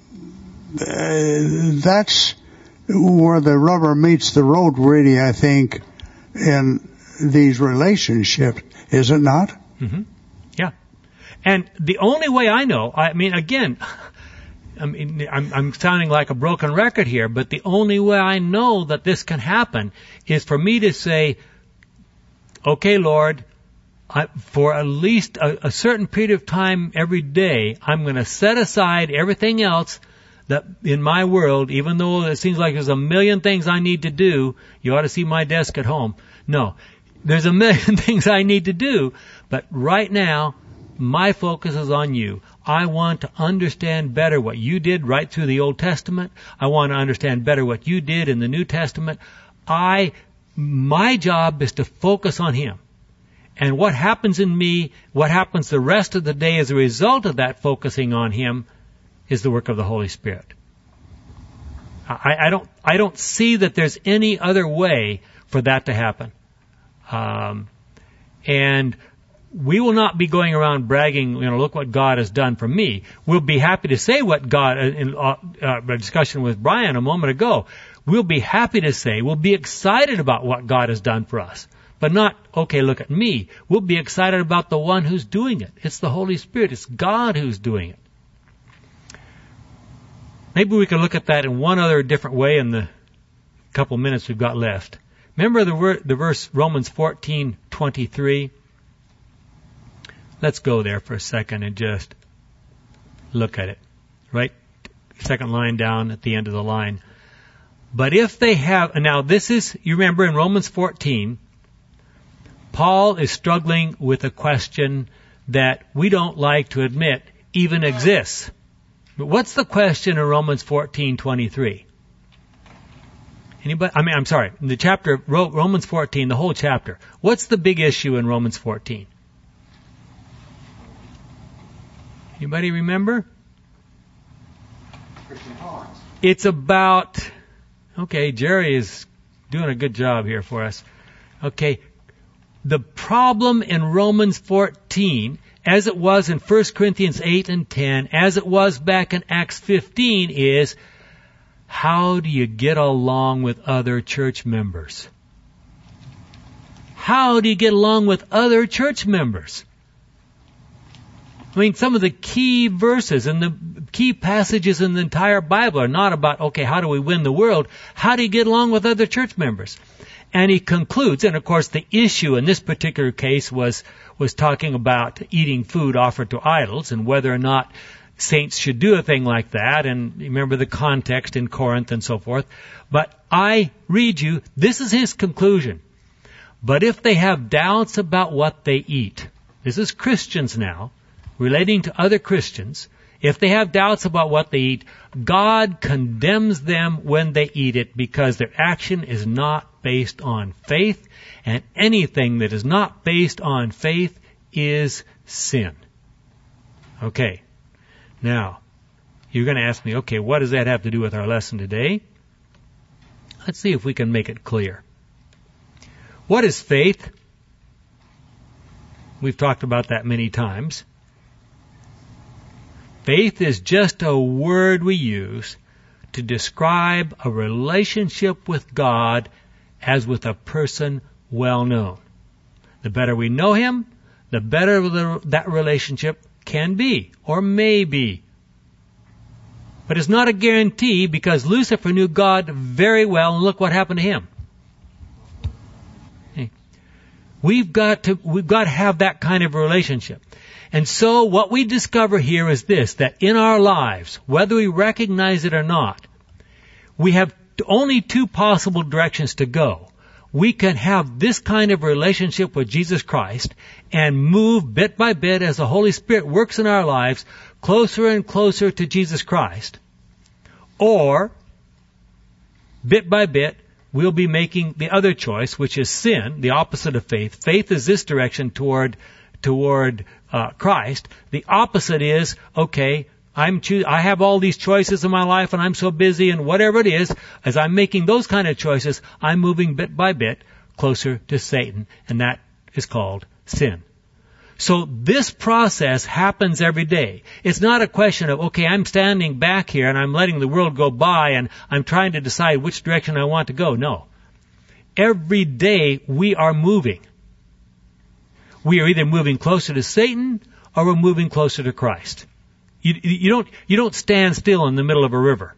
that's where the rubber meets the road, really, I think, in these relationships, is it not? Mm-hmm. Yeah. And the only way I know, I mean, again, I mean, I'm, I'm sounding like a broken record here, but the only way I know that this can happen is for me to say, okay, Lord, I, for at least a, a certain period of time every day, I'm going to set aside everything else that in my world, even though it seems like there's a million things I need to do. You ought to see my desk at home. No, there's a million things I need to do, but right now, my focus is on you. I want to understand better what you did right through the Old Testament. I want to understand better what you did in the New Testament. I, my job is to focus on Him. And what happens in me, what happens the rest of the day as a result of that focusing on Him is the work of the Holy Spirit. I, I don't, I don't see that there's any other way for that to happen. Um, and we will not be going around bragging, you know, look what God has done for me. We'll be happy to say what God, in uh, uh, a discussion with Brian a moment ago, we'll be happy to say, we'll be excited about what God has done for us. But not, okay, look at me. We'll be excited about the one who's doing it. It's the Holy Spirit. It's God who's doing it. Maybe we can look at that in one other different way in the couple minutes we've got left. Remember the, word, the verse Romans fourteen twenty-three? Let's go there for a second and just look at it. Right? Second line down at the end of the line. But if they have, now this is, you remember in Romans fourteen, Paul is struggling with a question that we don't like to admit even exists. But what's the question in Romans fourteen twenty-three? Anybody? I mean, I'm sorry. In the chapter, Romans fourteen, the whole chapter. What's the big issue in Romans fourteen? Anybody remember? It's about, okay, Jerry is doing a good job here for us. Okay, the problem in Romans fourteen, as it was in First Corinthians eight and ten, as it was back in Acts fifteen, is how do you get along with other church members? How do you get along with other church members? I mean, some of the key verses and the key passages in the entire Bible are not about, okay, how do we win the world? How do you get along with other church members? And he concludes, and of course the issue in this particular case was, was talking about eating food offered to idols and whether or not saints should do a thing like that, and remember the context in Corinth and so forth. But I read you, this is his conclusion. But if they have doubts about what they eat, this is Christians now, relating to other Christians, if they have doubts about what they eat, God condemns them when they eat it because their action is not based on faith, and anything that is not based on faith is sin. Okay. Now, you're going to ask me, okay, what does that have to do with our lesson today? Let's see if we can make it clear. What is faith? We've talked about that many times. Faith is just a word we use to describe a relationship with God as with a person well known. The better we know Him, the better the, that relationship can be, or may be. But it's not a guarantee because Lucifer knew God very well, and look what happened to him. Okay. We've got to, we've got to have that kind of relationship. And so what we discover here is this, that in our lives, whether we recognize it or not, we have only two possible directions to go. We can have this kind of relationship with Jesus Christ and move bit by bit as the Holy Spirit works in our lives closer and closer to Jesus Christ. Or, bit by bit, we'll be making the other choice, which is sin, the opposite of faith. Faith is this direction toward toward uh, Christ. The opposite is, okay, I'm choo- I have all these choices in my life and I'm so busy and whatever it is, as I'm making those kind of choices, I'm moving bit by bit closer to Satan, and that is called sin. So this process happens every day. It's not a question of, okay, I'm standing back here and I'm letting the world go by and I'm trying to decide which direction I want to go. No. Every day we are moving. We are either moving closer to Satan or we're moving closer to Christ. You, you don't, you don't stand still in the middle of a river.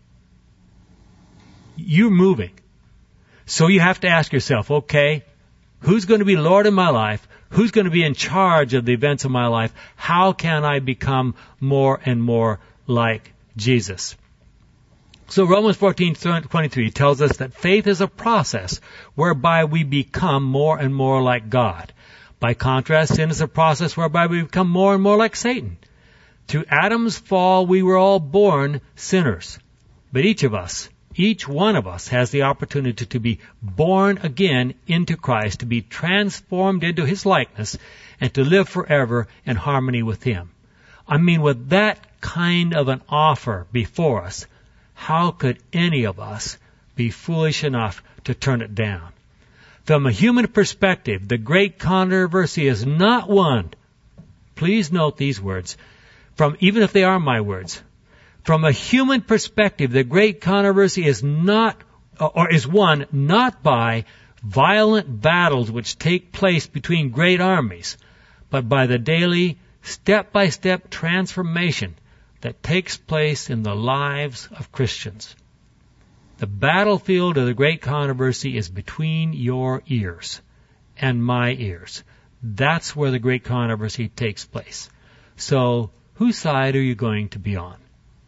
You're moving. So you have to ask yourself, okay, who's going to be Lord of my life? Who's going to be in charge of the events of my life? How can I become more and more like Jesus? So Romans fourteen twenty-three tells us that faith is a process whereby we become more and more like God. By contrast, sin is a process whereby we become more and more like Satan. Through Adam's fall, we were all born sinners. But each of us, each one of us has the opportunity to be born again into Christ, to be transformed into His likeness, and to live forever in harmony with Him. I mean, with that kind of an offer before us, how could any of us be foolish enough to turn it down? From a human perspective, the great controversy is not one. Please note these words, from even if they are my words. From a human perspective, the great controversy is not, or is won not by violent battles which take place between great armies, but by the daily, step-by-step transformation that takes place in the lives of Christians. The battlefield of the great controversy is between your ears and my ears. That's where the great controversy takes place. So, whose side are you going to be on?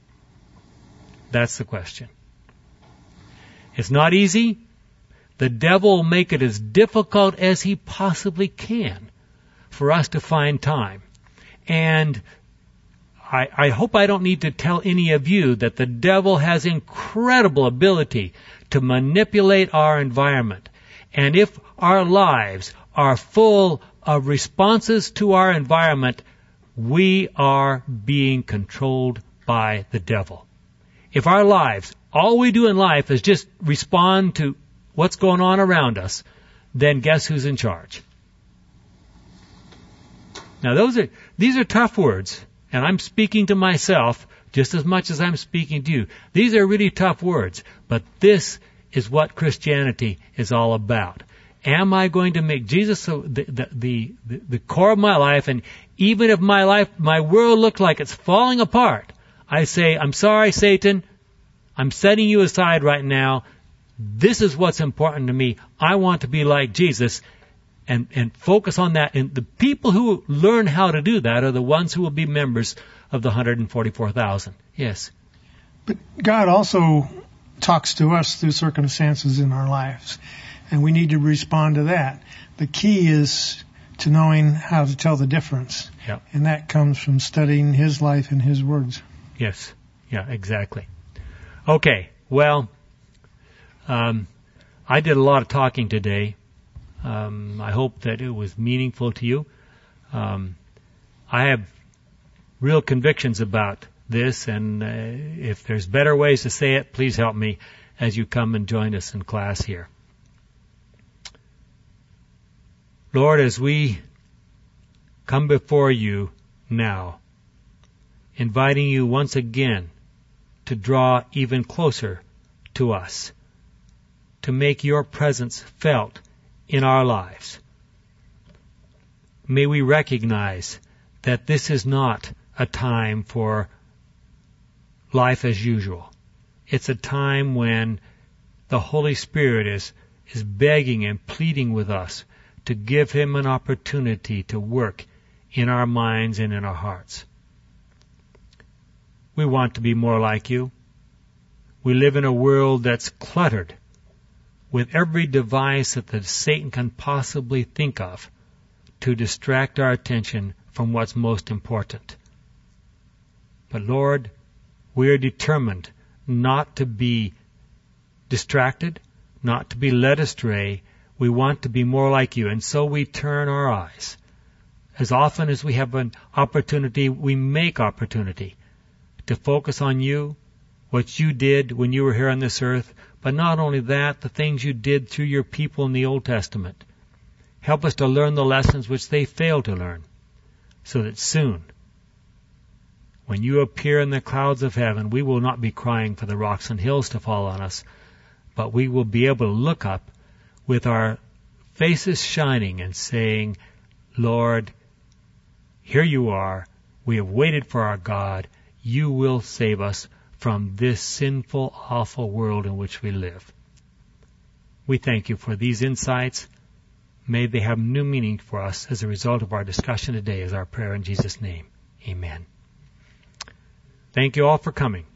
That's the question. It's not easy. The devil will make it as difficult as he possibly can for us to find time. And I, I hope I don't need to tell any of you that the devil has incredible ability to manipulate our environment. And if our lives are full of responses to our environment, we are being controlled by the devil. If our lives, all we do in life is just respond to what's going on around us, then guess who's in charge? Now those are, these are tough words, and I'm speaking to myself just as much as I'm speaking to you. These are really tough words, but this is what Christianity is all about. Am I going to make Jesus the, the, the, the, the core of my life, and even if my life, my world looks like it's falling apart, I say, I'm sorry, Satan, I'm setting you aside right now. This is what's important to me. I want to be like Jesus, and, and focus on that. And the people who learn how to do that are the ones who will be members of the one hundred forty-four thousand. Yes? But God also talks to us through circumstances in our lives, and we need to respond to that. The key is to knowing how to tell the difference. Yep. And that comes from studying His life and His words. Yes. Yeah, exactly. Okay. Well, um, I did a lot of talking today. Um, I hope that it was meaningful to you. Um, I have real convictions about this, and uh, if there's better ways to say it, please help me as you come and join us in class here. Lord, as we come before you now, inviting you once again to draw even closer to us, to make your presence felt in our lives. May we recognize that this is not a time for life as usual. It's a time when the Holy Spirit is, is begging and pleading with us to give Him an opportunity to work in our minds and in our hearts. We want to be more like you. We live in a world that's cluttered with every device that the Satan can possibly think of to distract our attention from what's most important. But Lord, we are determined not to be distracted, not to be led astray. We want to be more like you, and so we turn our eyes. As often as we have an opportunity, we make opportunity to focus on you, what you did when you were here on this earth, But not only that, the things you did through your people in the Old Testament. Help us to learn the lessons which they failed to learn, so that soon, when you appear in the clouds of heaven, we will not be crying for the rocks and hills to fall on us, but we will be able to look up with our faces shining and saying, Lord, here you are. We have waited for our God. You will save us from this sinful, awful world in which we live. We thank you for these insights. May they have new meaning for us as a result of our discussion today, is our prayer in Jesus' name. Amen. Thank you all for coming.